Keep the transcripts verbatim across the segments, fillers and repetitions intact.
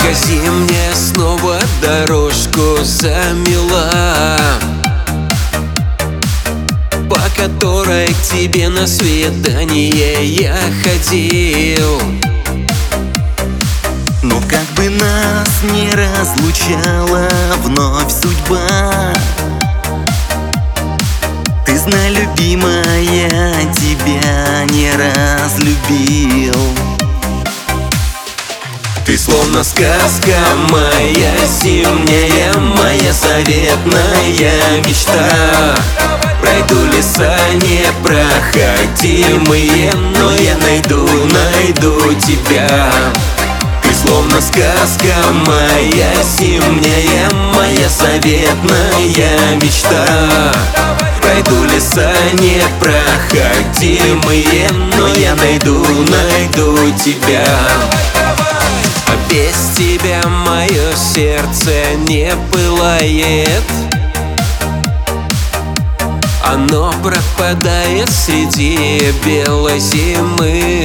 Покажи мне снова дорожку замела, по которой к тебе на свидание я ходил. Но как бы нас не разлучала вновь судьба, ты знай, любимая, тебя не раз любил. Ты словно сказка моя зимняя, моя заветная мечта. Пройду леса непроходимые, но я найду, найду тебя. Ты словно сказка моя зимняя, моя заветная мечта. Пройду леса непроходимые, но я найду, найду тебя. Без тебя мое сердце не пылает, оно пропадает среди белой зимы.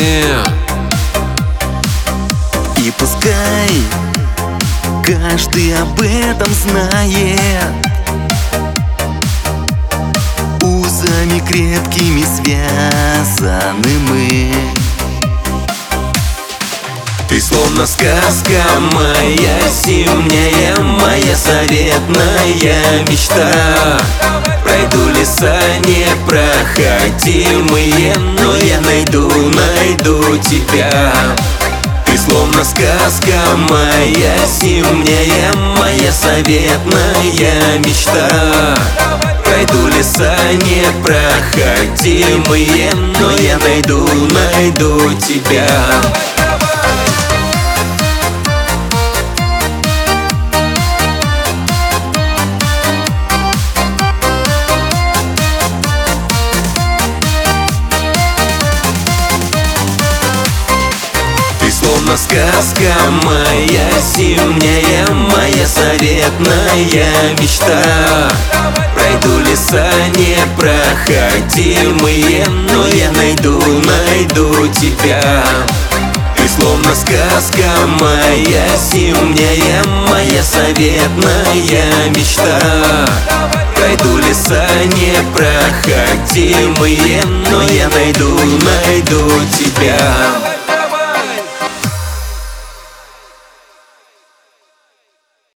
И пускай каждый об этом знает, узами крепкими связаны мы. Ты словно сказка моя зимняя, моя заветная мечта. Пройду леса непроходимые, но я найду, найду тебя. Ты словно сказка моя зимняя, моя заветная мечта. Пройду леса непроходимые, но я найду, найду тебя. Словно сказка моя зимняя, моя заветная мечта. Пройду леса непроходимые, но я найду, найду тебя. Ты словно сказка моя зимняя, моя заветная мечта. Пройду леса непроходимые, но я найду, найду тебя.